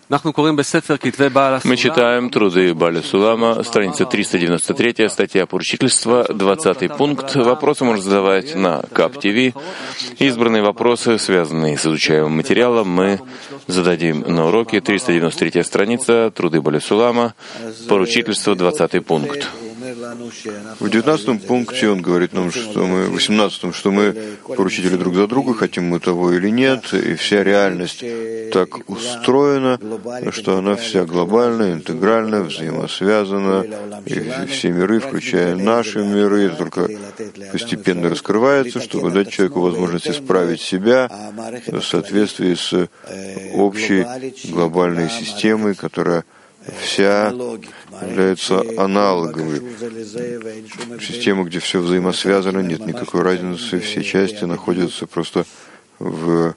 Мы читаем труды Бааля Сулама, страница 393, статья «Поручительство», 20 пункт. Вопросы можно задавать на КАП-ТВ. Избранные вопросы, связанные с изучаемым материалом, мы зададим на уроке. 393 страница, труды Бааля Сулама, «Поручительство», 20 пункт. В 19 пункте он говорит нам, что мы, в 18, что мы поручители друг за друга, хотим мы того или нет, и вся реальность так устроена, что она вся глобальная, интегральная, взаимосвязана, и все миры, включая наши миры, это только постепенно раскрывается, чтобы дать человеку возможность исправить себя в соответствии с общей глобальной системой, которая вся является аналоговой. Система, где все взаимосвязано, нет никакой разницы, все части находятся просто в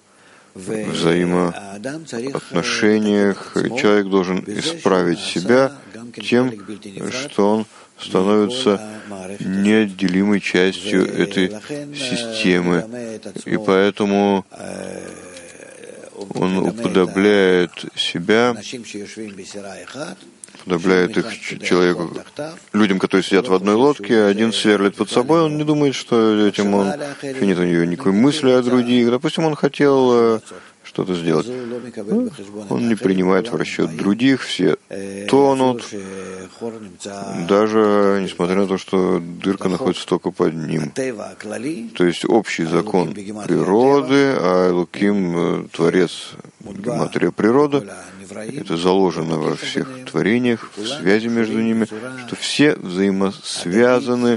взаимоотношениях. Человек должен исправить себя тем, что он становится неотделимой частью этой системы. И поэтому он уподобляет себя, уподобляет их человеку, людям, которые сидят в одной лодке, один сверлит под собой, он не думает, что этим он, что нет у него никакой мысли о других. Допустим, он хотел что-то сделать. Он не принимает в расчет других, все тонут, даже несмотря на то, что дырка находится только под ним. То есть общий закон природы, а Элоким, Творец, гематрия природы, это заложено во всех творениях, в связи между ними, что все взаимосвязаны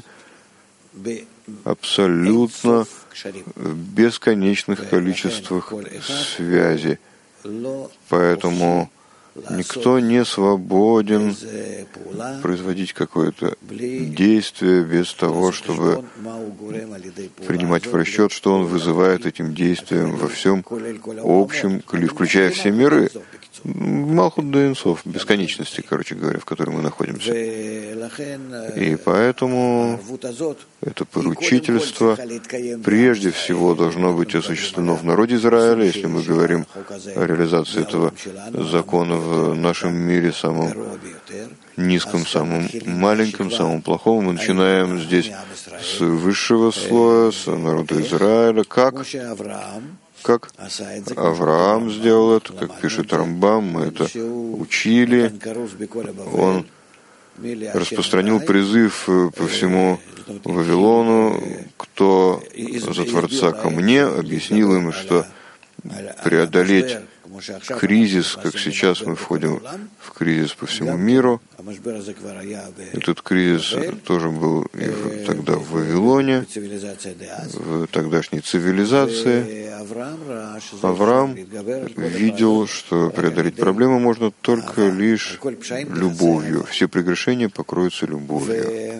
абсолютно в бесконечных количествах связи. Поэтому никто не свободен производить какое-то действие без того, чтобы принимать в расчет, что он вызывает этим действием во всем общем, включая все миры. Малхут де Энсоф, бесконечности, короче говоря, в которой мы находимся. И поэтому это поручительство прежде всего должно быть осуществлено в народе Израиля, если мы говорим о реализации этого закона в нашем мире, самом низком, самом маленьком, самом плохом. Мы начинаем здесь с высшего слоя, с народа Израиля, как Авраам сделал это, как пишет Рамбам, мы это учили. Он распространил призыв по всему Вавилону, кто за Творца ко мне, объяснил им, что преодолеть кризис, как сейчас мы входим в кризис по всему миру. Этот кризис тоже был и тогда в Вавилоне, в тогдашней цивилизации. Авраам видел, что преодолеть проблему можно только лишь любовью. Все прегрешения покроются любовью.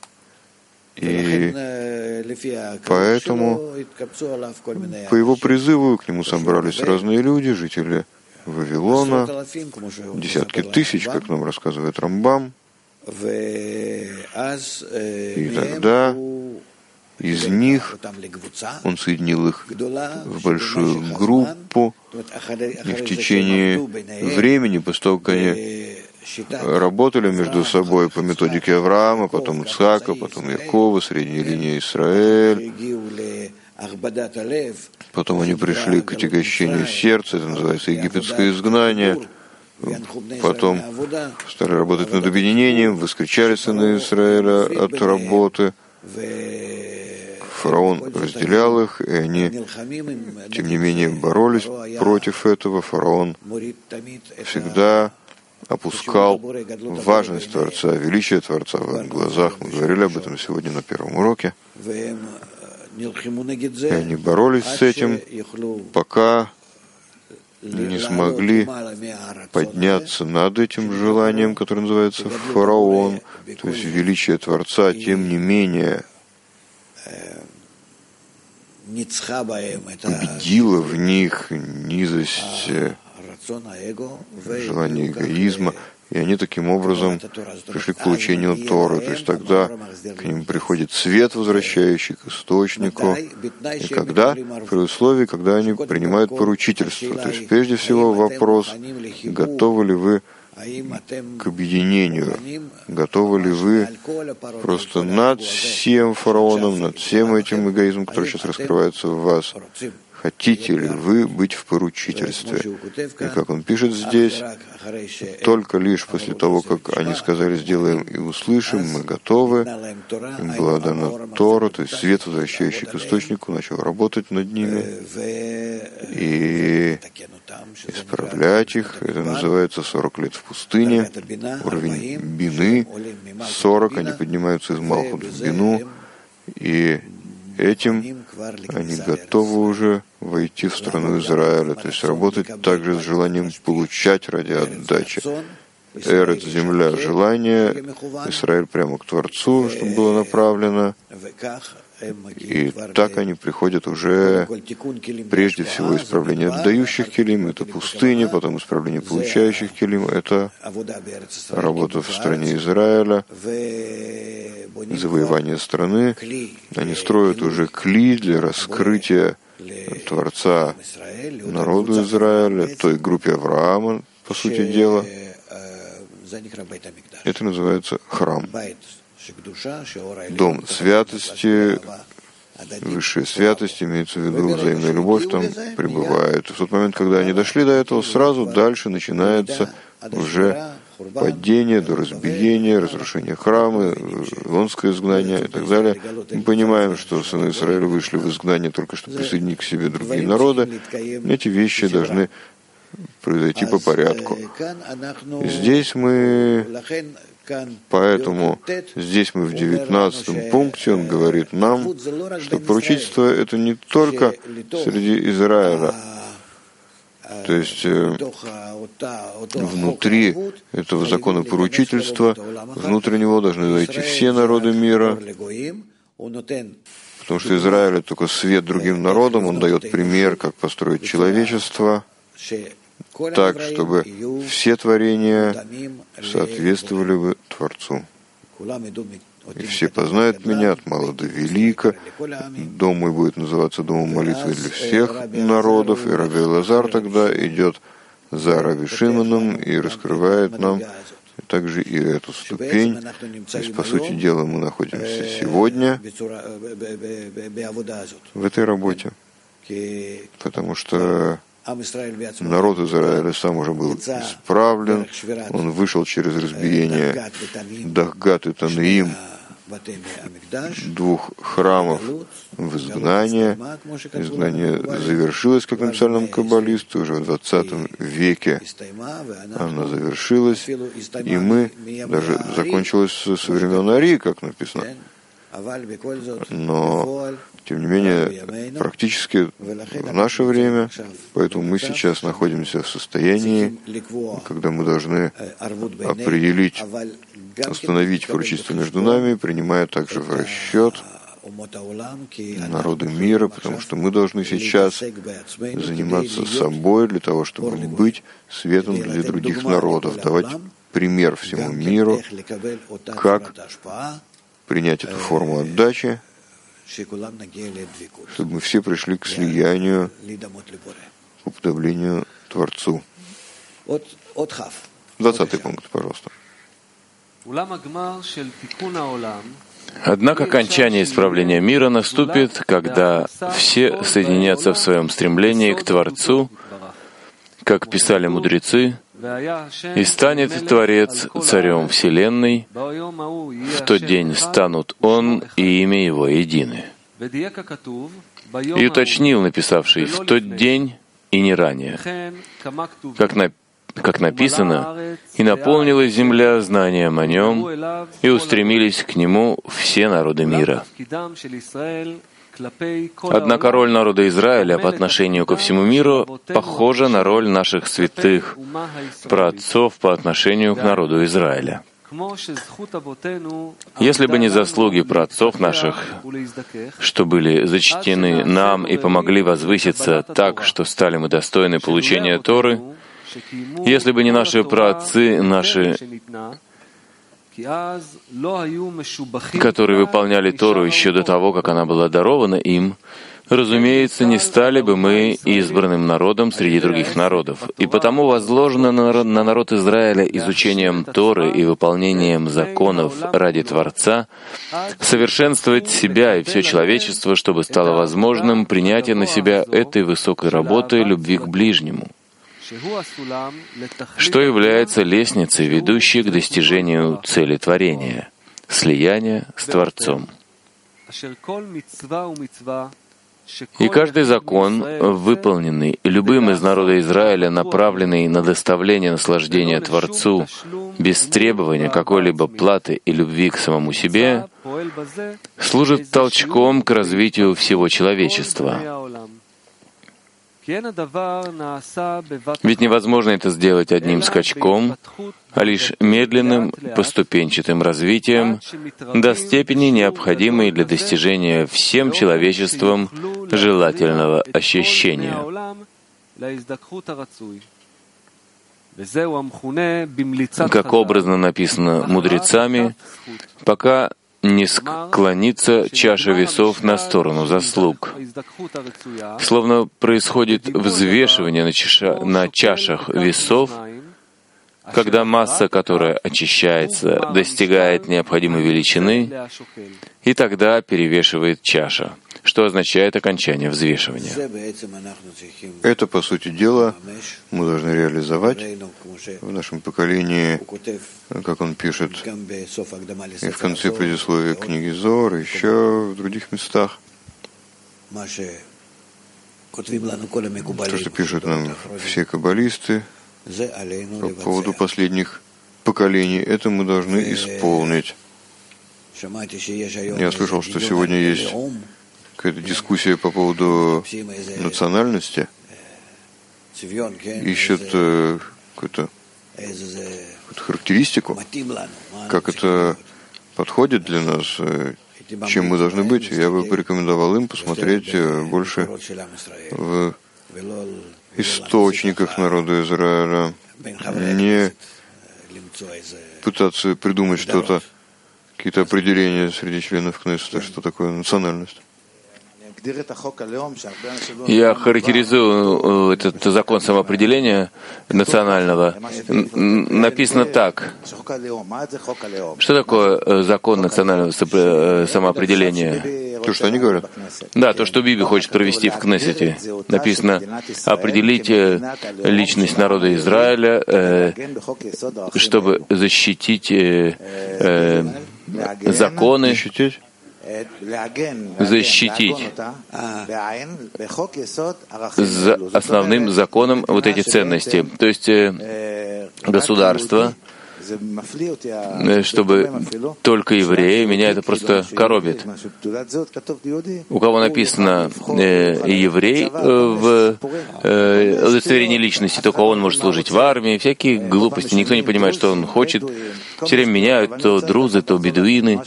И поэтому по его призыву к нему собрались разные люди, жители Вавилона, десятки тысяч, как нам рассказывает Рамбам. И тогда из них он соединил их в большую группу, и в течение времени, после того, как они работали между собой по методике Авраама, потом Ицхака, потом Якова, средняя линия Израиль. Потом они пришли к отягощению сердца, это называется египетское изгнание. Потом стали работать над объединением, воскричали сыны Израиля от работы. Фараон разделял их, и они, тем не менее, боролись против этого. Фараон всегда опускал важность Творца, величие Творца в их глазах. Мы говорили об этом сегодня на первом уроке. И они боролись с этим, пока не смогли подняться над этим желанием, которое называется фараон, то есть величие Творца, тем не менее убедила в них низость желание эгоизма, и они таким образом пришли к получению Торы. То есть тогда к ним приходит свет, возвращающий к источнику. И когда? При условии, когда они принимают поручительство. То есть прежде всего вопрос, готовы ли вы к объединению, готовы ли вы просто над всем фараоном, над всем этим эгоизмом, который сейчас раскрывается в вас, хотите ли вы быть в поручительстве? И как он пишет здесь, только лишь после того, как они сказали «сделаем и услышим», мы готовы, им была дана Тора, то есть свет, возвращающий к источнику, начал работать над ними и исправлять их. Это называется 40 лет в пустыне, уровень бины, 40, они поднимаются из Малхут в бину, и этим они готовы уже войти в страну Израиля, то есть работать также с желанием получать ради отдачи. Эрец, земля, желание, Израиль прямо к Творцу, чтобы было направлено. И так они приходят уже прежде всего исправление отдающих келим, это пустыня, потом исправление получающих келим, это работа в стране Израиля, завоевание страны. Они строят уже кли для раскрытия Творца народу Израиля, той группе Авраама, по сути дела. Это называется храм. Дом святости, высшая святость, имеется в виду взаимная любовь, там пребывает. В тот момент, когда они дошли до этого, сразу дальше начинается уже падение, до разбиения, разрушение храма, вавилонское изгнание и так далее. Мы понимаем, что сыны Израиля вышли в изгнание только чтобы присоединить к себе другие народы. Эти вещи должны произойти по порядку. Здесь мы... Поэтому здесь мы в 19 пункте, он говорит нам, что поручительство — это не только среди Израиля, то есть внутри этого закона поручительства, внутрь него должны войти все народы мира, потому что Израиль — это только свет другим народам, он дает пример, как построить человечество, так, чтобы все творения соответствовали бы Творцу. И все познают меня от мала до велика. Дом мой будет называться домом молитвы для всех народов. И Раби Элазар тогда идет за Раби Шимоном и раскрывает нам также и эту ступень. То есть, по сути дела, мы находимся сегодня в этой работе, потому что народ Израиля сам уже был исправлен, он вышел через разбиение Дахгат и Танаим, двух храмов в изгнание. Изгнание завершилось, как написали нам каббалисты, уже в 20 веке оно завершилось, и мы, даже закончилось со времен Арии, как написано. Но, тем не менее, практически в наше время, поэтому мы сейчас находимся в состоянии, когда мы должны определить, установить поручительство между нами, принимая также в расчет народы мира, потому что мы должны сейчас заниматься собой для того, чтобы быть светом для других народов, давать пример всему миру, как принять эту форму отдачи, чтобы мы все пришли к слиянию, к уподоблению Творцу. 20-й пункт, пожалуйста. Однако окончание исправления мира наступит, когда все соединятся в своем стремлении к Творцу, как писали мудрецы, и станет Творец царем Вселенной, в тот день станут Он и имя Его едины. И уточнил написавший «в тот день и не ранее», как написано, «И наполнилась земля знанием о Нем, и устремились к Нему все народы мира». Однако роль народа Израиля по отношению ко всему миру похожа на роль наших святых праотцов по отношению к народу Израиля. Если бы не заслуги праотцов наших, что были зачтены нам и помогли возвыситься так, что стали мы достойны получения Торы, Если бы не наши праотцы, которые выполняли Тору еще до того, как она была дарована им, разумеется, не стали бы мы избранным народом среди других народов. И потому возложено на народ Израиля изучением Торы и выполнением законов ради Творца совершенствовать себя и все человечество, чтобы стало возможным принятие на себя этой высокой работы любви к ближнему, что является лестницей, ведущей к достижению цели творения — слияния с Творцом. И каждый закон, выполненный любым из народа Израиля, направленный на доставление наслаждения Творцу без требования какой-либо платы и любви к самому себе, служит толчком к развитию всего человечества. Ведь невозможно это сделать одним скачком, а лишь медленным, поступенчатым развитием до степени, необходимой для достижения всем человечеством желательного ощущения. Как образно написано мудрецами, пока не склонится чаша весов на сторону заслуг. Словно происходит взвешивание на чашах весов, когда масса, которая очищается, достигает необходимой величины, и тогда перевешивает чаша, что означает окончание взвешивания. Это, по сути дела, мы должны реализовать в нашем поколении, как он пишет и в конце предисловия книги Зор, и еще в других местах. То, что пишут нам все каббалисты по поводу последних поколений, это мы должны исполнить. Я слышал, что сегодня есть какая-то дискуссия по поводу национальности. Ищут какую-то характеристику, как это подходит для нас, чем мы должны быть. Я бы порекомендовал им посмотреть больше в источниках народа Израиля, не пытаться придумать что-то, какие-то определения среди членов Кнессета, что такое национальность. Я характеризую этот закон самоопределения национального. Написано так. Что такое закон национального самоопределения? То, что они говорят? Да, то, что Биби хочет провести в Кнессете. Написано определить личность народа Израиля, чтобы защитить законы, защитить за основным законом вот эти ценности. То есть государство, чтобы только евреи, меня это просто коробит. У кого написано еврей в удостоверении личности, только он может служить в армии, всякие глупости, никто не понимает, что он хочет. Все время меняют то друзы, то бедуины.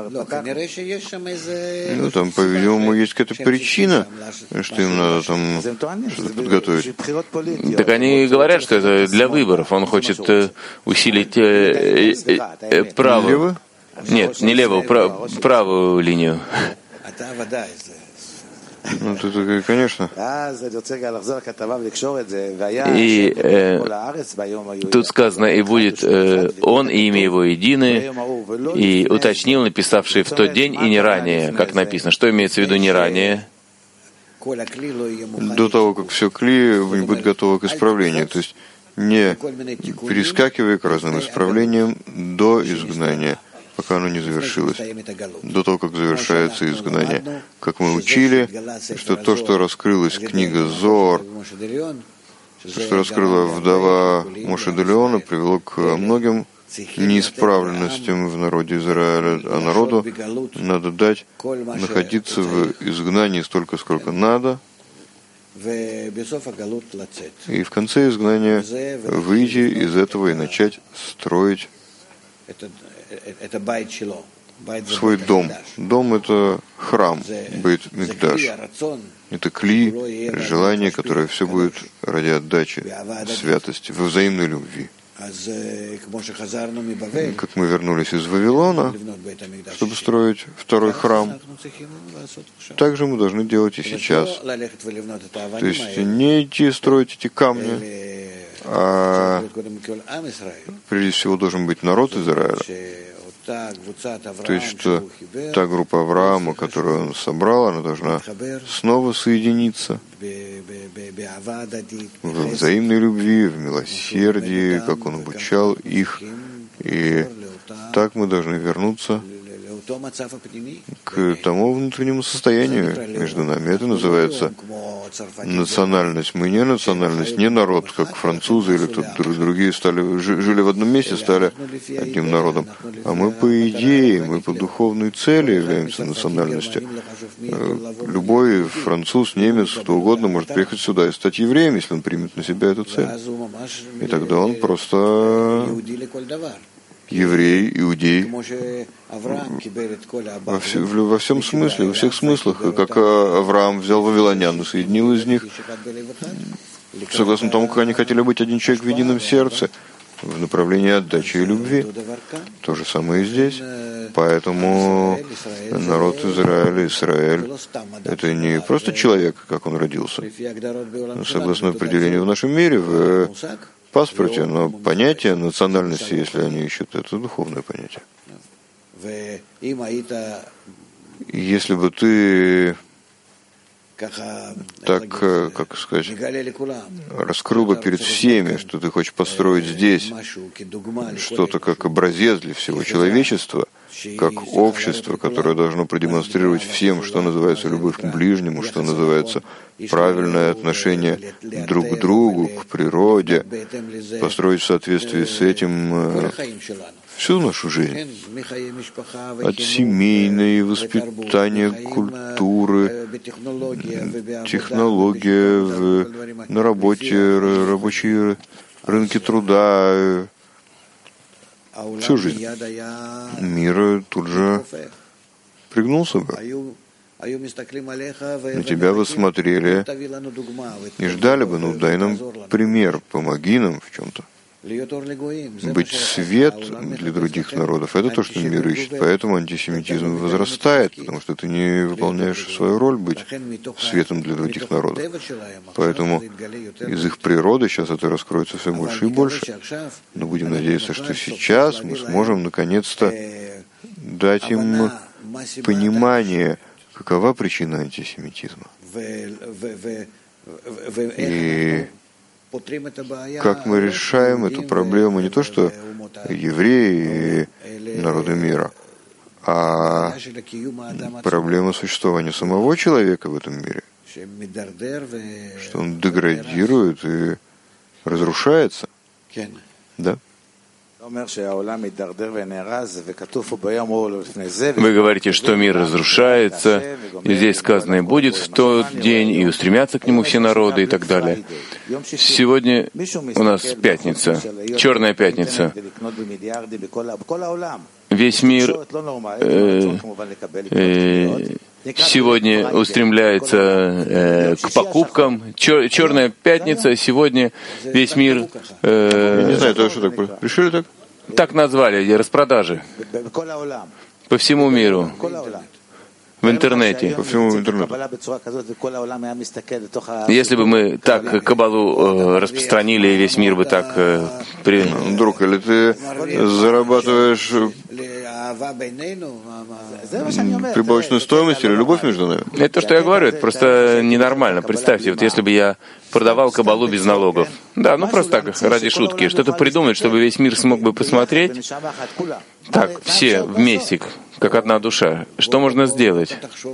Ну, там, по-видимому, есть какая-то причина, что им надо там что-то подготовить. Так они говорят, что это для выборов. Он хочет усилить правую. Нет, не левую, правую линию. Ну, это, конечно. И тут сказано, и будет он и имя его едины, и уточнил, написавший в тот день, и не ранее, как написано. Что имеется в виду не ранее? До того, как все кли будет готово к исправлению. То есть не перескакивая к разным исправлениям до изгнания, пока оно не завершилось, до того, как завершается изгнание. Как мы учили, что то, что раскрылась книга Зор, то, что раскрыла вдова Моше де Леона, привело к многим неисправленностям в народе Израиля, а народу надо дать находиться в изгнании столько, сколько надо, и в конце изгнания выйти из этого и начать строить свой дом. Дом — это храм, Бейт Микдаш. Это кли, желание, которое все будет ради отдачи, святости, во взаимной любви. Как мы вернулись из Вавилона, чтобы строить второй храм, так же мы должны делать и сейчас. То есть не идти строить эти камни, а прежде всего должен быть народ Израиля. То есть, что та группа Авраама, которую он собрал, она должна снова соединиться в взаимной любви, в милосердии, как он обучал их. И так мы должны вернуться к тому внутреннему состоянию между нами. Это называется национальность. Мы не национальность, не народ, как французы или кто-то другие жили в одном месте, стали одним народом. А мы по идее, мы по духовной цели являемся национальностью. Любой француз, немец, кто угодно может приехать сюда и стать евреем, если он примет на себя эту цель. И тогда он просто еврей, иудей, во всем смысле, во всех смыслах, как Авраам взял вавилонян и соединил из них, согласно тому, как они хотели быть один человек в едином сердце, в направлении отдачи и любви. То же самое и здесь. Поэтому народ Израиля, Израиль, это не просто человек, как он родился. Согласно определению в нашем мире, в паспорте, но понятие национальности, если они ищут, это духовное понятие. Если бы ты так, как сказать, раскрыл бы перед всеми, что ты хочешь построить здесь что-то как образец для всего человечества, как общество, которое должно продемонстрировать всем, что называется любовь к ближнему, что называется правильное отношение друг к другу, к природе, построить в соответствии с этим всю нашу жизнь. От семейной, воспитания, культуры, технологии, на работе, рабочие рынки труда, всю жизнь. Мир тут же пригнулся бы. На тебя бы смотрели и ждали бы, ну дай нам пример, помоги нам в чем-то. Быть свет для других народов — это то, что мир ищет. Поэтому антисемитизм возрастает, потому что ты не выполняешь свою роль быть светом для других народов. Поэтому из их природы сейчас это раскроется все больше и больше. Но будем надеяться, что сейчас мы сможем наконец-то дать им понимание, какова причина антисемитизма. И как мы решаем эту проблему, не то что евреи и народы мира, а проблема существования самого человека в этом мире, что он деградирует и разрушается. Да? Вы говорите, что мир разрушается, и здесь сказано и будет в тот день, и устремятся к нему все народы и так далее. Сегодня у нас пятница, Черная пятница. Весь мир сегодня устремляется к покупкам. Черная пятница, сегодня весь мир... Я не знаю, это что такое? Решили так? Так назвали, распродажи. По всему миру. В интернете. По всему интернету. Если бы мы так Кабалу распространили, весь мир бы так... Друг, или ты зарабатываешь прибавочную стоимость или любовь между нами? Это то, что я говорю, это просто ненормально. Представьте, вот если бы я продавал Кабалу без налогов. Да, ну просто так, ради шутки. Что-то придумать, чтобы весь мир смог бы посмотреть. Так, все вместе, как одна душа. Что можно сделать?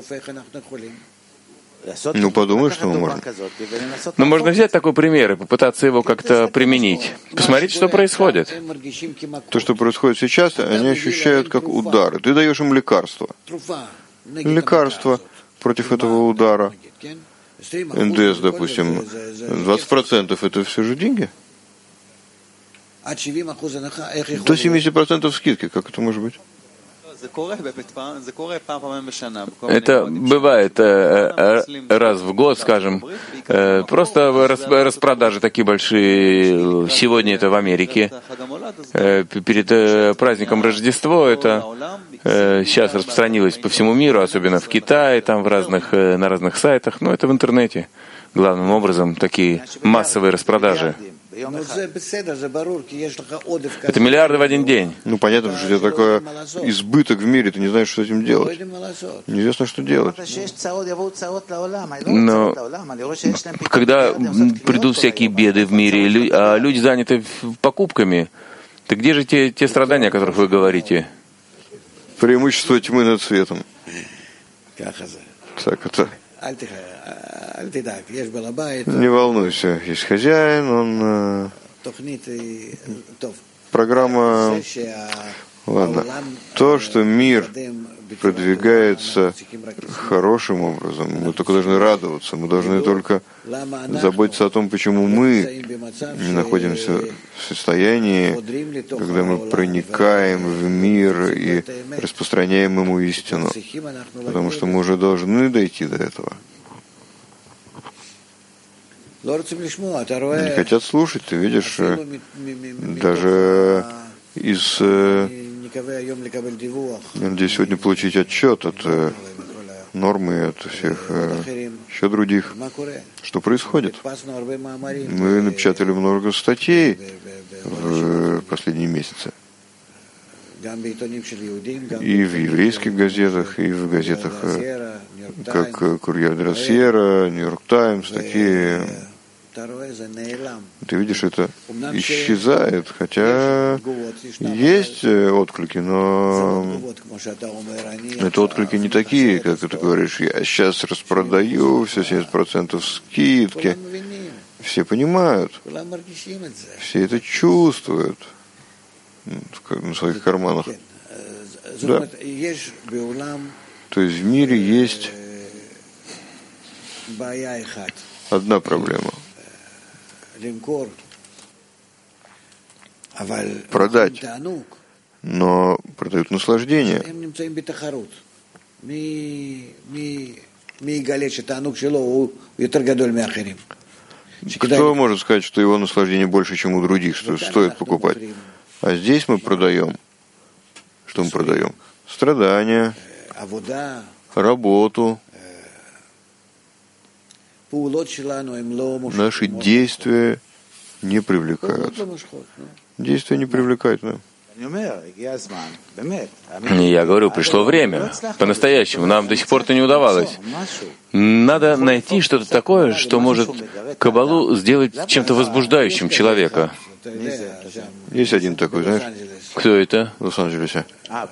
Ну, подумай, что мы можем. Ну, можно взять такой пример и попытаться его как-то применить. Посмотреть, что происходит. То, что происходит сейчас, они ощущают как удары. Ты даешь им лекарство. Лекарство против этого удара. НДС, допустим, 20% это все же деньги? До 70% скидки, как это может быть? Это бывает раз в год, скажем, просто распродажи такие большие. Сегодня это в Америке. Перед праздником Рождества это сейчас распространилось по всему миру, особенно в Китае, там на разных сайтах. Но это в интернете. Главным образом такие массовые распродажи. Это миллиарды в один день. Ну, понятно, что у тебя такой избыток в мире, ты не знаешь, что с этим делать. Неизвестно, что делать. Но когда придут всякие беды в мире, а люди заняты покупками, то где же те страдания, о которых вы говорите? Преимущество тьмы над светом. Так это. Не волнуйся, есть хозяин, он... Программа... Ладно. То, что мир продвигается хорошим образом, мы только должны радоваться, мы должны только заботиться о том, почему мы не находимся в состоянии, когда мы проникаем в мир и распространяем ему истину, потому что мы уже должны дойти до этого. Не хотят слушать, ты видишь, даже из... Я надеюсь сегодня получить отчет от нормы, от всех еще других. Что происходит? Мы напечатали много статей в последние месяцы. И в еврейских газетах, и в газетах, как «Курьер де ла Сьерра», «Нью-Йорк Таймс», такие... Ты видишь, это исчезает, хотя есть отклики, но это отклики не такие, как ты говоришь, я сейчас распродаю, все 70% скидки. Все понимают, все это чувствуют на своих карманах. Да. То есть в мире есть одна проблема. Продать, но продают наслаждение. Кто может сказать, что его наслаждение больше, чем у других, что стоит покупать? А здесь мы продаем. Что мы продаем? Страдания, работу. Наши действия не привлекают. Действия не привлекают. Да. Я говорю, пришло время. По-настоящему. Нам до сих пор это не удавалось. Надо найти что-то такое, что может Каббалу сделать чем-то возбуждающим человека. Есть один такой, знаешь? Кто это? В Лос-Анджелесе.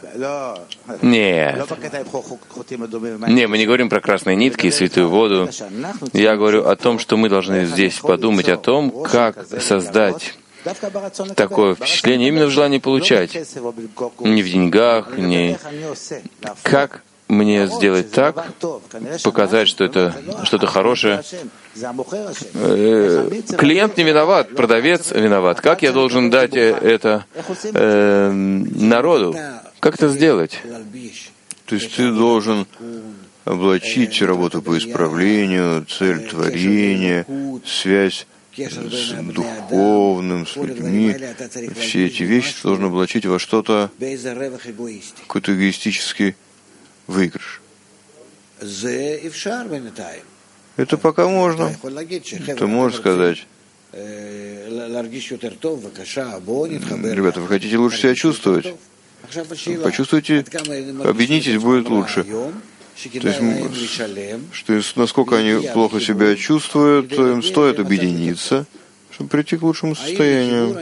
Нет. Не, мы не говорим про красные нитки и святую воду. Я говорю о том, что мы должны здесь подумать о том, как создать такое впечатление именно в желании получать. Не в деньгах, не... Как мне сделать так, показать, что это что-то хорошее. Клиент не виноват, продавец виноват. Как я должен дать это народу? Как это сделать? То есть ты должен облачить работу по исправлению, цель творения, связь с духовным, с людьми. Все эти вещи ты должен облачить во что-то, какой-то эгоистический выигрыш. Это пока можно. Ты можешь сказать: ребята, вы хотите лучше себя чувствовать? Почувствуйте, объединитесь, будет лучше. То есть, что насколько они плохо себя чувствуют, им стоит объединиться, чтобы прийти к лучшему состоянию.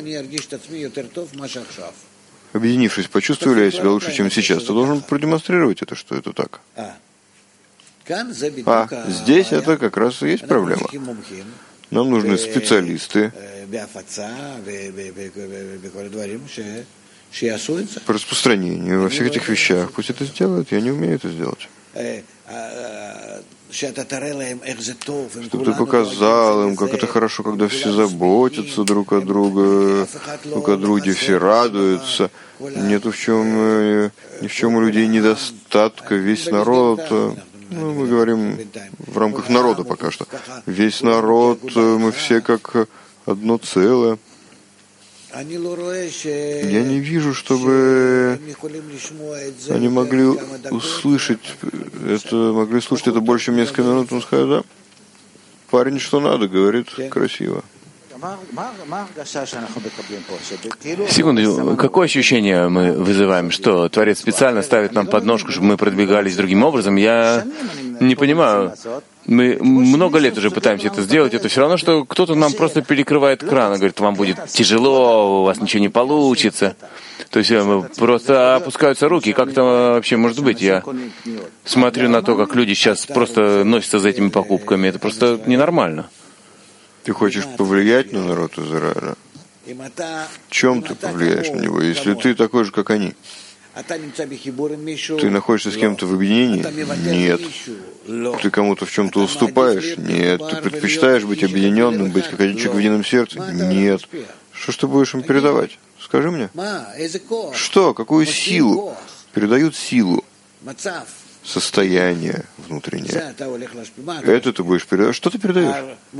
Объединившись, почувствовали я себя лучше, чем сейчас. Ты должен продемонстрировать это, что это так. А здесь это как раз и есть проблема. Нам нужны специалисты по распространению во всех этих вещах. Пусть это сделают, я не умею это сделать. чтобы ты показал им, как это хорошо, когда все заботятся друг о друге, друг о друге, все радуются. Нету ни в чем у людей недостатка, весь народ, мы говорим в рамках народа пока что, весь народ, мы все как одно целое. Я не вижу, чтобы они могли услышать слушать это больше, чем несколько минут. Он сказал, да, парень что надо, говорит красиво. Секунду, какое ощущение мы вызываем? Что Творец специально ставит нам подножку, чтобы мы продвигались другим образом? Я не понимаю. Мы много лет уже пытаемся это сделать. Это все равно, что кто-то нам просто перекрывает кран и говорит, вам будет тяжело, у вас ничего не получится. То есть просто опускаются руки. Как это вообще может быть? Я смотрю на то, как люди сейчас просто носятся за этими покупками. Это просто ненормально. Ты хочешь повлиять на народ Израиля? В чем ты повлияешь на него, если ты такой же, как они? Ты находишься с кем-то в объединении? Нет. Ты кому-то в чем-то уступаешь? Нет. Ты предпочитаешь быть объединенным, быть как один человек в едином сердце? Нет. Что ж ты будешь им передавать? Скажи мне. Что? Какую силу? Передают силу. Состояние внутреннее. Это ты будешь передавать. Что ты передаешь?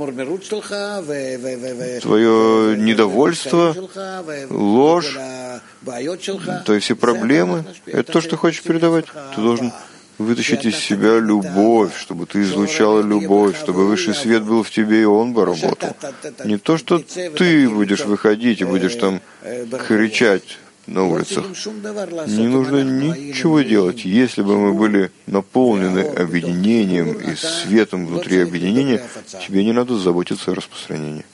Твое недовольство, ложь, то есть все проблемы. Это то, что ты хочешь передавать. Ты должен вытащить из себя любовь, чтобы ты излучала любовь, чтобы высший свет был в тебе, и он бы работал. Не то, что ты будешь выходить и будешь там кричать на улицах. Не нужно ничего делать. Если бы мы были наполнены объединением и светом внутри объединения, тебе не надо заботиться о распространении.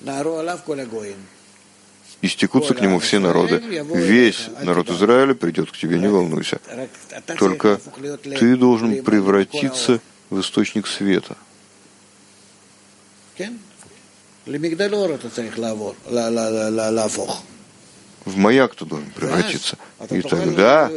Истекутся к нему все народы. Весь народ Израиля придет к тебе, не волнуйся. Только ты должен превратиться в источник света. В маяк ты должен превратиться. И тогда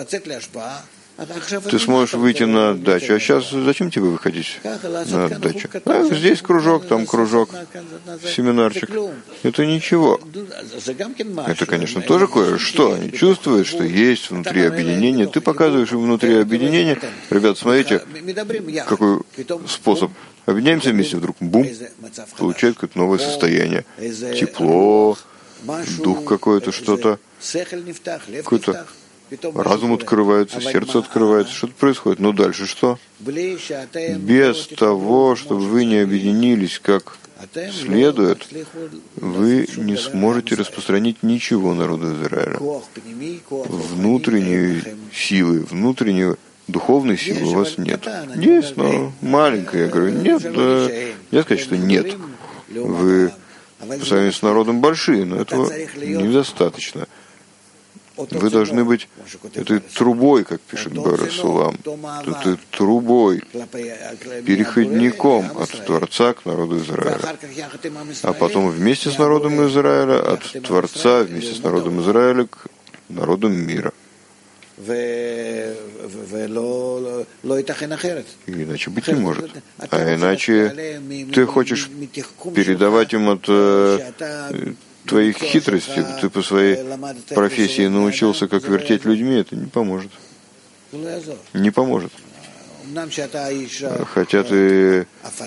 ты сможешь выйти на отдачу. А сейчас зачем тебе выходить на отдачу? Здесь кружок, там кружок, семинарчик. Это ничего. Это, конечно, тоже кое-что. Они чувствуют, что есть внутри объединения. Ты показываешь им внутри объединения. Ребят, смотрите, какой способ. Объединяемся вместе, вдруг бум, получает какое-то новое состояние. Тепло, дух какой-то, что-то, какой-то разум открывается, сердце открывается, что-то происходит. Ну дальше что? Без того, чтобы вы не объединились как следует, вы не сможете распространить ничего народу Израиля. Внутренней силы, внутренней духовной силы у вас нет. Есть, но маленькая. Я говорю, нет, я сказать, что нет. Вы по сравнению с народом большие, но этого недостаточно. Вы должны быть этой трубой, как пишет Бора Сулам, этой трубой, переходником от Творца к народу Израиля. А потом вместе с народом Израиля, от Творца вместе с народом Израиля к народам мира. Иначе быть не может. А иначе ты хочешь передавать им от твоих хитростей, ты по своей профессии научился, как вертеть людьми, это не поможет. Не поможет. Хотя ты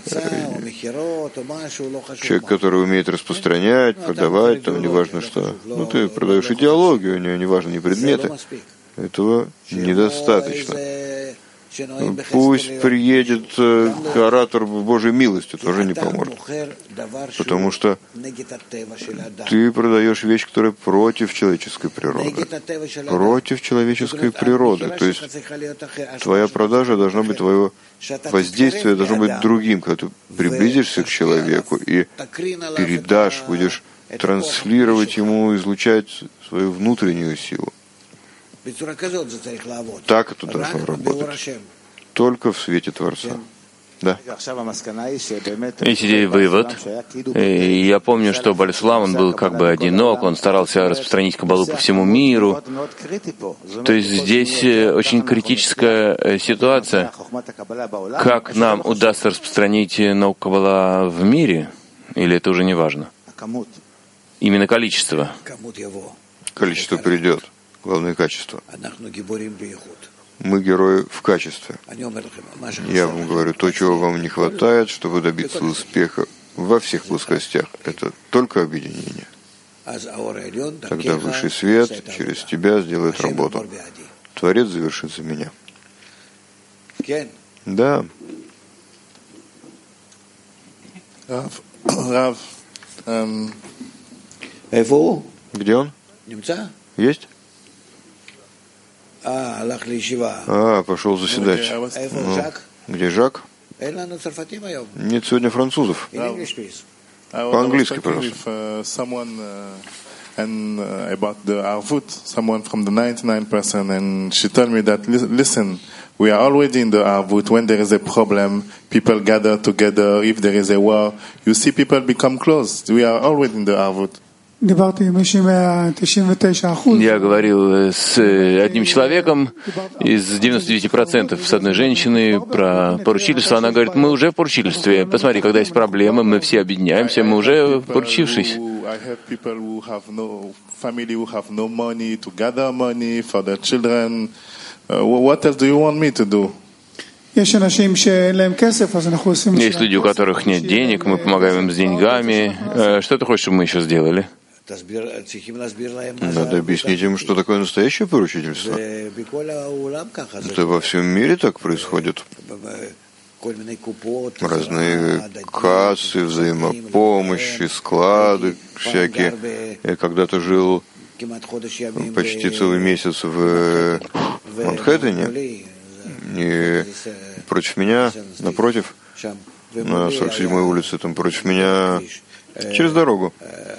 человек, который умеет распространять, продавать, там неважно что. Ну, ты продаешь идеологию, у нее неважно не предметы. Этого недостаточно. Пусть приедет оратор в Божьей милости, тоже не поможет. Потому что ты продаешь вещь, которая против человеческой природы. Против человеческой природы. То есть твоя продажа должна быть, твое воздействие должно быть другим. Когда ты приблизишься к человеку и передашь, будешь транслировать ему, излучать свою внутреннюю силу. Так это должно работать. Только в свете Творца. Да. И теперь вывод. Я помню, что Бали Сулам, он был как бы одинок, он старался распространить Каббалу по всему миру. То есть здесь очень критическая ситуация. Как нам удастся распространить науку Каббала в мире? Или это уже не важно? Именно количество. Количество придет. Главное — качество. Мы герои в качестве. Я вам говорю, то, чего вам не хватает, чтобы добиться успеха во всех плоскостях, это только объединение. Тогда высший свет через тебя сделает работу. Творец завершит за меня. Да. Где он? Есть? Пошел заседать. Где Жак? Нет сегодня французов. По-английски, пожалуйста. And about the Arvut, someone from the 99%, and she told me that, listen, we are already in the Arvut. When there is a problem, people gather together. If there is a war, you see people become close. We are already in the Arvut. Я говорил с одним человеком из 99%, с одной женщиной, про поручительство. Она говорит, мы уже в поручительстве. Посмотри, когда есть проблемы, мы все объединяемся, мы уже поручившись. Есть люди, у которых нет денег, мы помогаем им с деньгами. Что ты хочешь, чтобы мы еще сделали? Надо объяснить им, что такое настоящее поручительство. Это во всем мире так происходит. Разные кассы, взаимопомощи, склады всякие. Я когда-то жил почти целый месяц в Манхэттене, и против меня, напротив, на 47-й улице, там против меня, через дорогу,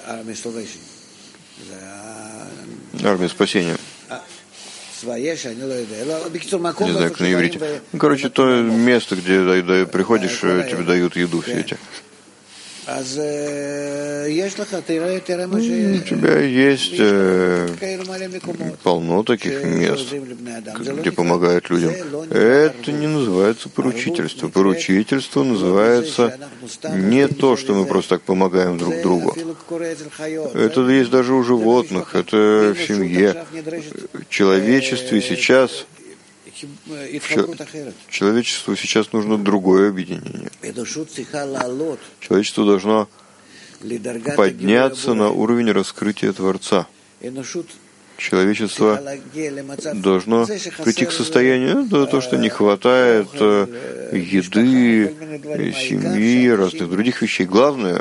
армия спасения. Не знаю, как на иврите. Короче, то место, где приходишь, тебе дают еду все эти. У тебя есть полно таких мест, где помогают людям. Это не называется поручительство. Поручительство называется не то, что мы просто так помогаем друг другу. Это есть даже у животных, это в семье. В человечестве сейчас человечеству сейчас нужно другое объединение. Человечество должно подняться на уровень раскрытия Творца. Человечество должно прийти к состоянию, то, что не хватает еды, семьи, разных других вещей. Главное,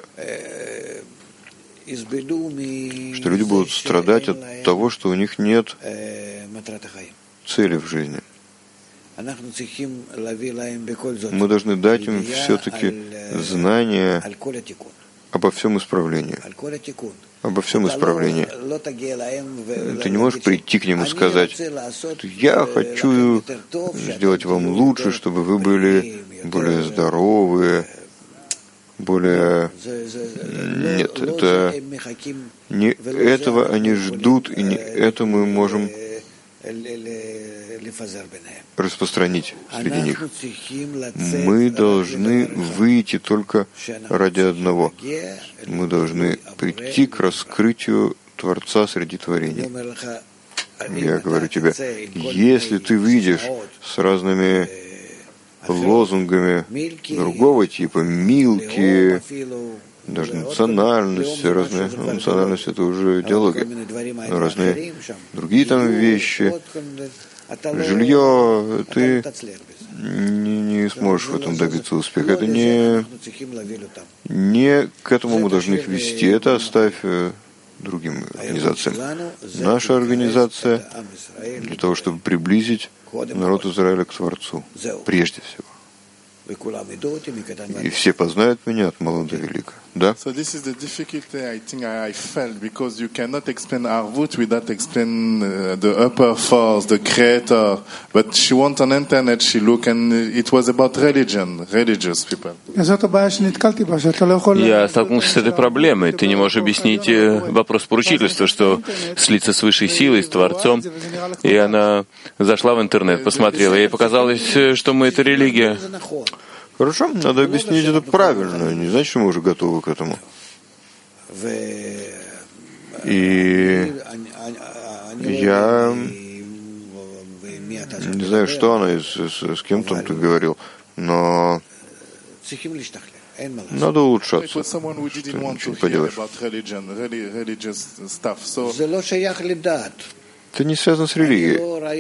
что люди будут страдать от того, что у них нет цели в жизни. Мы должны дать им все-таки знания обо всем исправлении. Обо всем исправлении. Ты не можешь прийти к ним и сказать, я хочу сделать вам лучше, чтобы вы были более здоровые, более... Нет, это не этого они ждут, и не это мы можем распространить среди них. Мы должны выйти только ради одного. Мы должны прийти к раскрытию Творца среди творений. Я говорю тебе, если ты выйдешь с разными лозунгами другого типа, милки, даже национальности, разные национальности — это уже идеология, разные другие там вещи, жилье, ты не сможешь в этом добиться успеха. Это не к этому мы должны их вести, это оставь другим организациям. Наша организация для того, чтобы приблизить народ Израиля к Творцу, прежде всего. И все познают меня от мала до велика. Да? So this is the difficulty I think I felt, because you cannot explain Arvut without explaining the upper force, the creator. But she went on internet, she looked, and it was about religion, religious people. Я столкнулся с этой проблемой. Ты не можешь объяснить вопрос поручительства, что слиться с высшей силой, с Творцом. И она зашла в интернет, посмотрела, ей показалось, что мы — это религия. Хорошо, надо объяснить это правильно, не значит, что мы уже готовы к этому. И я не знаю, что она, с кем там ты говорил, но надо улучшаться. Ничего не поделаешь. Это не связано с религией.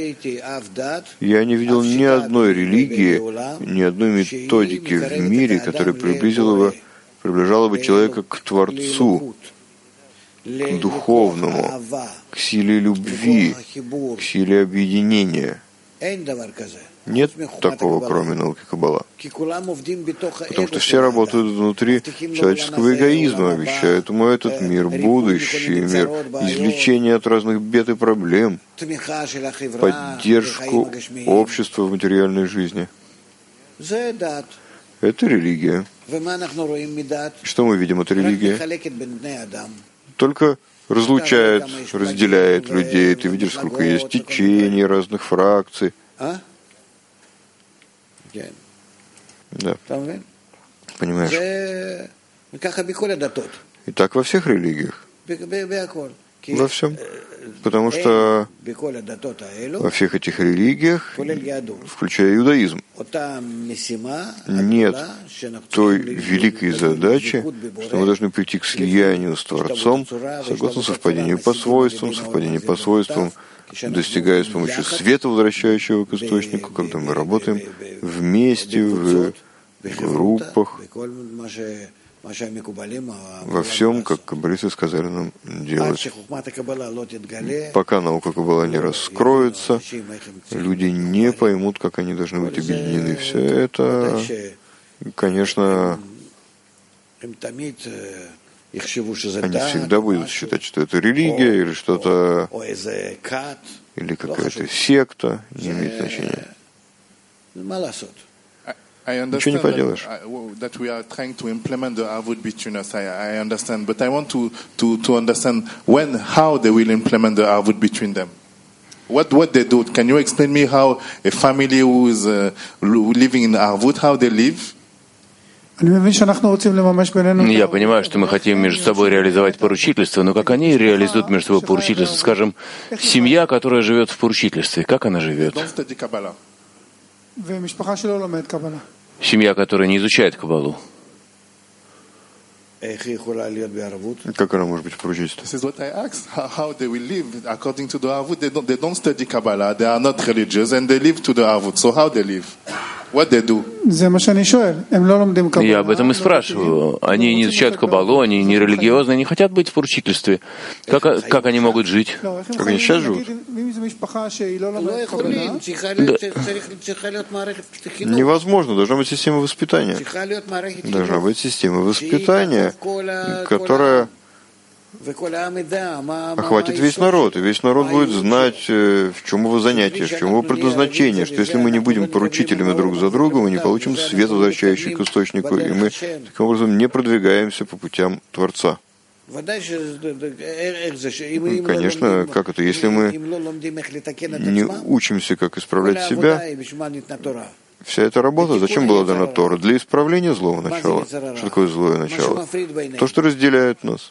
Я не видел ни одной религии, ни одной методики в мире, которая приближала бы человека к Творцу, к духовному, к силе любви, к силе объединения. Нет такого, кроме науки Каббала. Потому что все работают внутри человеческого эгоизма, обещают ему этот мир, будущий мир, извлечение от разных бед и проблем, поддержку общества в материальной жизни. Это религия. Что мы видим от религии? Только разлучает, разделяет людей. Ты видишь, сколько есть течений, разных фракций. Да. Понимаешь? И так во всех религиях. Во всем. Потому что во всех этих религиях, включая иудаизм, нет той великой задачи, что мы должны прийти к слиянию с Творцом, согласно совпадению по свойствам, достигая с помощью света, возвращающего к источнику, когда мы работаем вместе, в группах, во всем, как каббалисты сказали нам делать. Пока наука Каббала не раскроется, люди не поймут, как они должны быть объединены. Все это, конечно, они всегда будут считать, что это религия или что-то, или какая-то секта, не имеет значения. Ничего не поделаешь. That we are trying to implement the Arvut between us. I understand, but I want to understand how they will implement the Arvut between them. What they do? Can you explain me how a family who is living in Arvut, how they live? Я понимаю, что мы хотим между собой реализовать поручительство, но как они реализуют между собой поручительство? Скажем, семья, которая живет в поручительстве, как она живет? Семья, которая не изучает Каббалу. Как она может быть в поручительстве? This is what I asked. How they will live according to the Arvut? They don't study Kabbalah. They are not religious, and they live to the Arvut. So how they live? What they do? Я об этом и спрашиваю. Они не изучают Каббалу, они не религиозные, не хотят быть в поручительстве. Как они могут жить? Как они сейчас живут? Невозможно. Должна быть система воспитания. Должна быть система воспитания, которая охватит весь народ, и весь народ будет знать, в чем его занятие, в чем его предназначение, что если мы не будем поручителями друг за друга, мы не получим свет, возвращающий к источнику, и мы таким образом не продвигаемся по путям Творца. Конечно, как это? Если мы не учимся, как исправлять себя, вся эта работа, зачем была дана Тора? Для исправления злого начала. Что такое злое начало? То, что разделяет нас.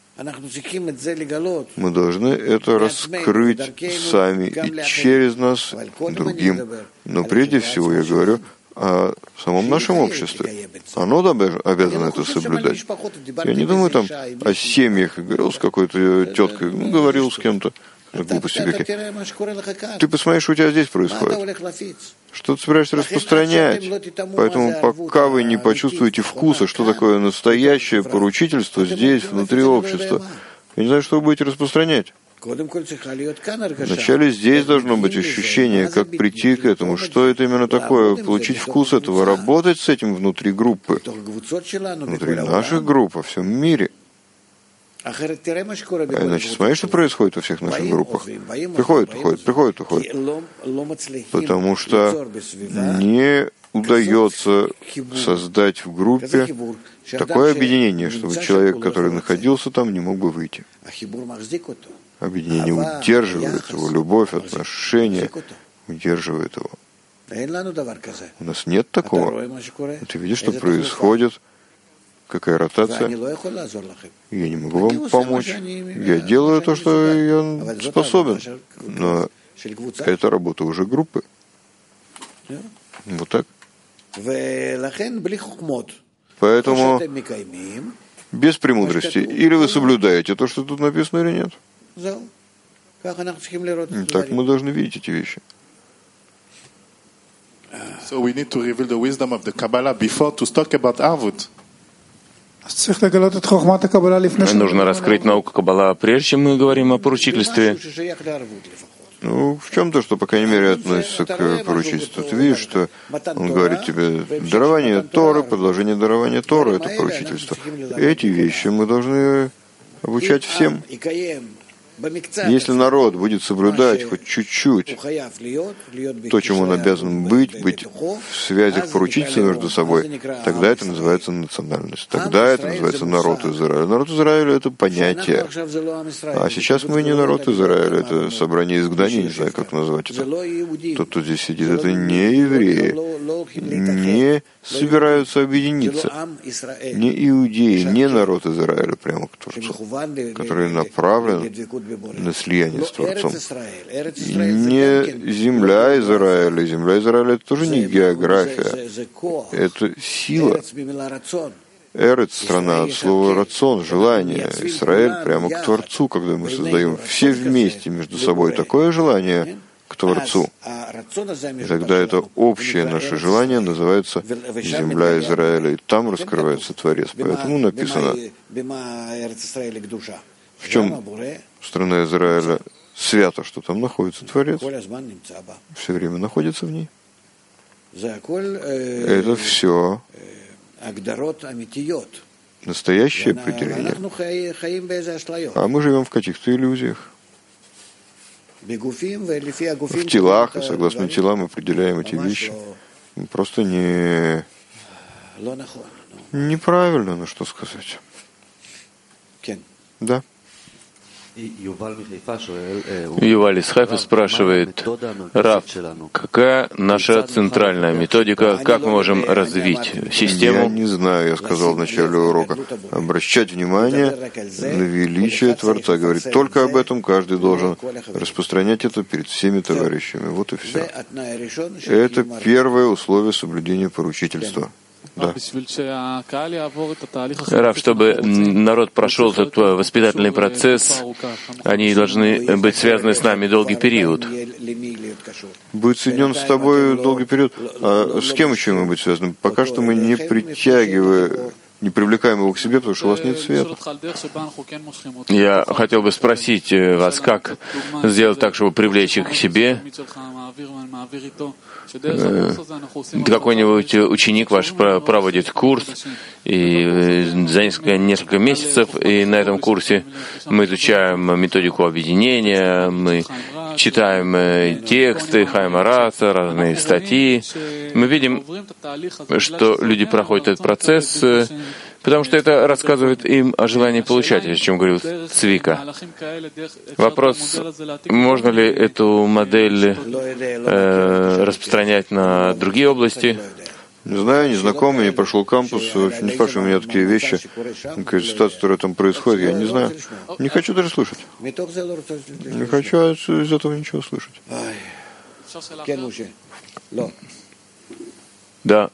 Мы должны это раскрыть сами и через нас другим. Но прежде всего я говорю о самом нашем обществе. Оно обязано это соблюдать. Я не думаю там о семьях. Я говорил с какой-то теткой, говорил с кем-то. Глупости какие. Ты посмотри, что у тебя здесь происходит. Что ты собираешься распространять? Поэтому пока вы не почувствуете вкуса, что такое настоящее поручительство здесь, внутри общества, я не знаю, что вы будете распространять. Вначале здесь должно быть ощущение, как прийти к этому, что это именно такое, получить вкус этого, работать с этим внутри группы, внутри наших групп, во всем мире. Иначе смотри, что происходит во всех наших группах. Приходят, уходят. Потому что не удается создать в группе такое объединение, чтобы человек, который находился там, не мог бы выйти. Объединение удерживает его, любовь, отношения удерживает его. У нас нет такого. Ты видишь, что происходит, какая ротация. Я не могу вам помочь. Я делаю то, что я способен. Но это работа уже группы. Вот так. Поэтому без премудрости. Или вы соблюдаете то, что тут написано, или нет. Так мы должны видеть эти вещи. So we need to reveal the wisdom of the Kabbalah before to talk about Arvut. Нужно раскрыть науку Каббала, прежде чем мы говорим о поручительстве. Ну, в чем-то, что, по крайней мере, относится к поручительству. Ты видишь, что он говорит тебе, дарование Торы, продолжение дарования Торы — это поручительство. Эти вещи мы должны обучать всем. Если народ будет соблюдать хоть чуть-чуть то, чем он обязан быть в связях поручительства между собой, тогда это называется национальность. Тогда это называется народ Израиля. Народ Израиля — это понятие. А сейчас мы не народ Израиля, это собрание изгнания, не знаю, как назвать это. Тот, кто здесь сидит, это не евреи, не собираются объединиться, не иудеи, не народ Израиля прямо к Творцу, который направлен на слияние с Творцом. И не земля Израиля. Земля Израиля — это тоже не география. Это сила. Эрец — страна от слова рацион, желание. Израиль прямо к Творцу, когда мы создаем все вместе между собой такое желание к Творцу. И тогда это общее наше желание называется земля Израиля, и там раскрывается Творец. Поэтому написано, в чем страна Израиля свята, что там находится Творец. Все время находится в ней. Это все настоящее определение. А мы живем в каких-то иллюзиях. В телах, и согласно телам определяем эти вещи. Просто неправильно, ну что сказать. Да. Юваль из Хайфа спрашивает, Рав, какая наша центральная методика, как мы можем развить систему? Я не знаю, я сказал в начале урока. Обращать внимание на величие Творца. Говорит, только об этом каждый должен распространять это перед всеми товарищами. Вот и все. Это первое условие соблюдения поручительства. Да. Рав, чтобы народ прошел этот воспитательный процесс, они должны быть связаны с нами долгий период. Будет соединен с тобой долгий период. А с кем еще мы быть связаны? Пока что мы не привлекаем его к себе, потому что у вас нет света. Я хотел бы спросить вас, как сделать так, чтобы привлечь их к себе? Какой-нибудь ученик ваш проводит курс, и за несколько месяцев, и на этом курсе мы изучаем методику объединения, мы читаем тексты Хайма Раца, разные статьи. Мы видим, что люди проходят этот процесс, потому что это рассказывает им о желании получать, о чем говорил Цвика. Вопрос, можно ли эту модель распространять на другие области? Не знаю, не знакомый, не прошел кампус, вообще не спрашивай меня такие вещи. Какая ситуация, которая там происходит, я не знаю. Не хочу даже слышать. Не хочу из этого ничего слышать. Да.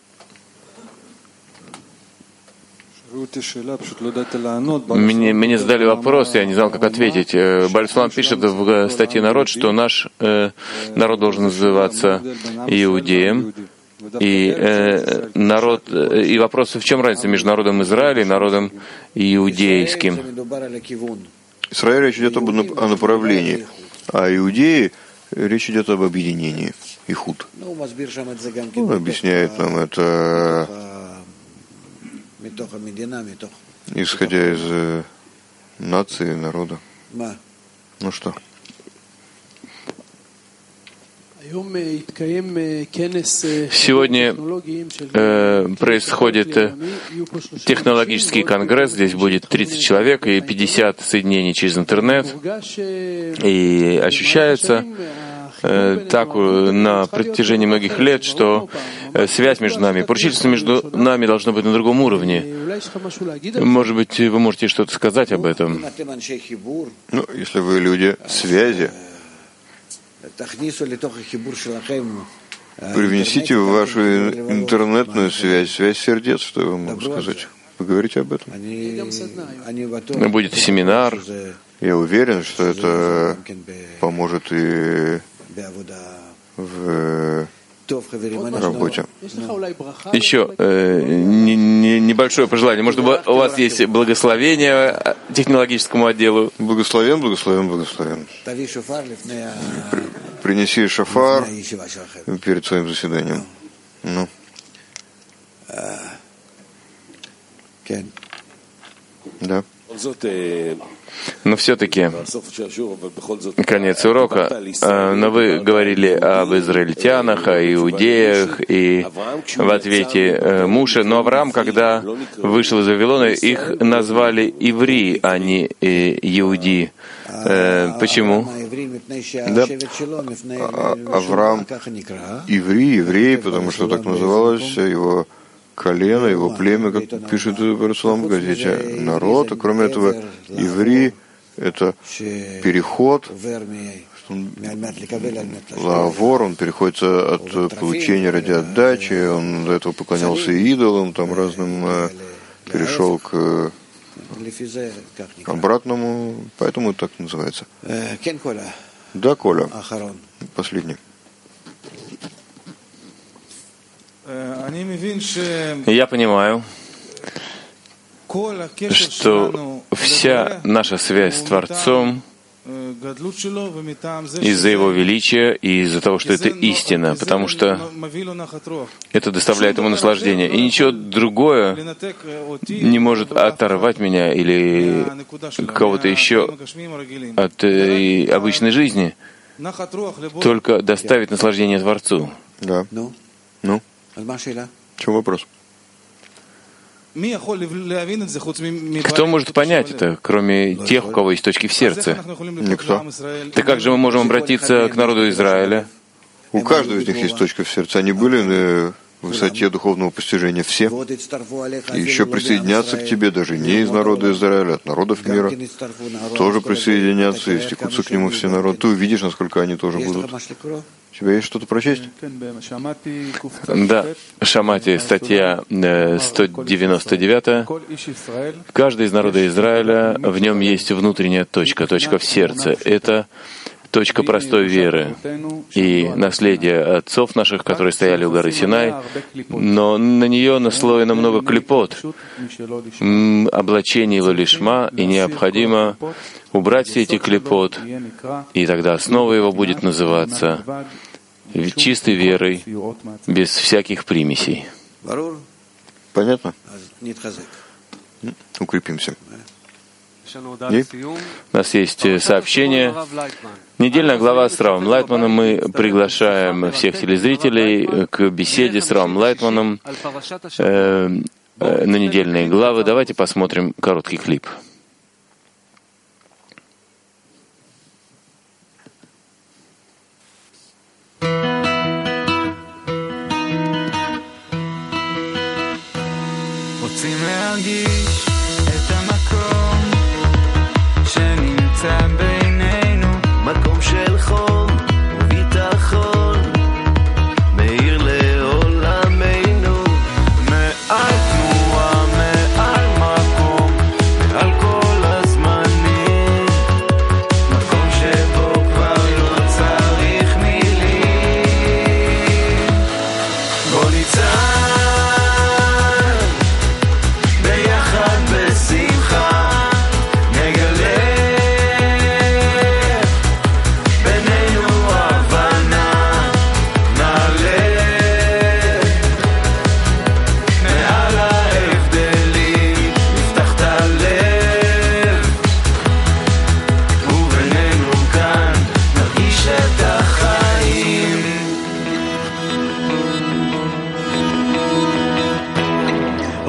Мне задали вопрос, я не знал, как ответить. Бальсулам пишет в статье «Народ», что наш народ должен называться иудеем. И вопрос, в чем разница между народом Израиля и народом иудейским? Израиль речь идет о направлении, а иудеи речь идет об объединении. Ихуд. Он объясняет нам это, исходя из нации, народа. Ну что? Сегодня происходит технологический конгресс, здесь будет 30 человек и 50 соединений через интернет. И ощущается так на протяжении многих лет, что связь между нами, поручительство между нами должно быть на другом уровне. Может быть, вы можете что-то сказать об этом? Ну, если вы люди связи, привнесите в вашу интернетную связь, связь сердец, что я вам могу сказать. Поговорите об этом. Будет семинар. Я уверен, что это поможет и в работе. Еще небольшое пожелание. Может, у вас есть благословение технологическому отделу? Благословен. Принеси шафар перед своим заседанием. Ну. Да. Но все-таки конец урока. Но вы говорили об израильтянах, о иудеях, и в ответе Муше. Но Авраам, когда вышел из Вавилона, их назвали иври, а не иуди. Почему? Да. Авраам иври, еврей, потому что так называлось его колено, его племя, как пишет Иерусалим в газете, народ. А кроме этого, иври — это переход, лавор, он переходит от получения ради отдачи, он до этого поклонялся идолам, там разным, перешел к обратному, поэтому так называется. Да, Коля, последний. Я понимаю, что вся наша связь с Творцом из-за Его величия и из-за того, что это истина, потому что это доставляет Ему наслаждение. И ничего другое не может оторвать меня или кого-то еще от обычной жизни, только доставить наслаждение Творцу. Да. Ну? В чем вопрос? Кто может понять это, кроме тех, у кого есть точки в сердце? Никто. Так как же мы можем обратиться к народу Израиля? У каждого из них есть точка в сердце. Они были на высоте духовного постижения все. И еще присоединятся к тебе даже не из народа Израиля, от народов мира. Тоже присоединятся и стекутся к нему все народы. Ты увидишь, насколько они тоже будут. У тебя есть что-то прочесть? Да, Шамати, статья 199. Каждый из народа Израиля, в нем есть внутренняя точка, точка в сердце. Это точка простой веры и наследие отцов наших, которые стояли у горы Синай, но на нее наслоено много клипот, облачений лолишма, и необходимо убрать все эти клипот, и тогда основа его будет называться чистой верой, без всяких примесей. Понятно? Укрепимся. И? У нас есть сообщение. Недельная глава с Равом Лайтманом. Мы приглашаем всех телезрителей к беседе с Равом Лайтманом на недельные главы. Давайте посмотрим короткий клип. רוצים להרגיש את המקום שנמצא בינינו, מקום של חום וביטחון מאיר לעולמנו, מעל תנועה, מעל מקום, מעל כל הזמנים, מקום שבו כבר לא צריך מילים. בוא נצעד ביחד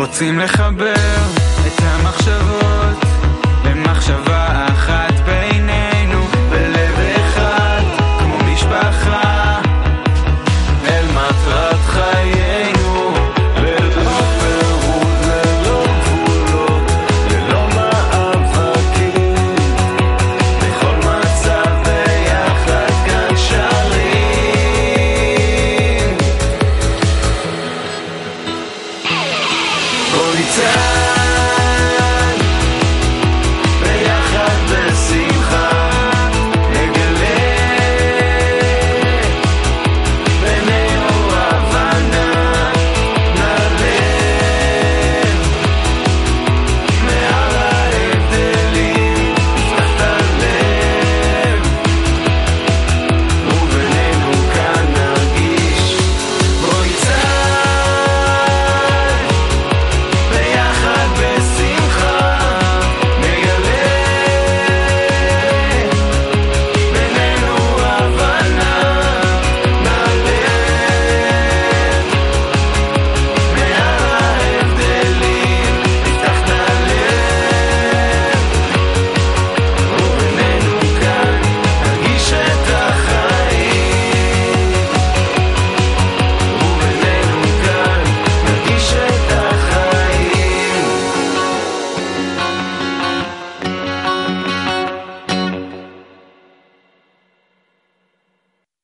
רוצים לחבר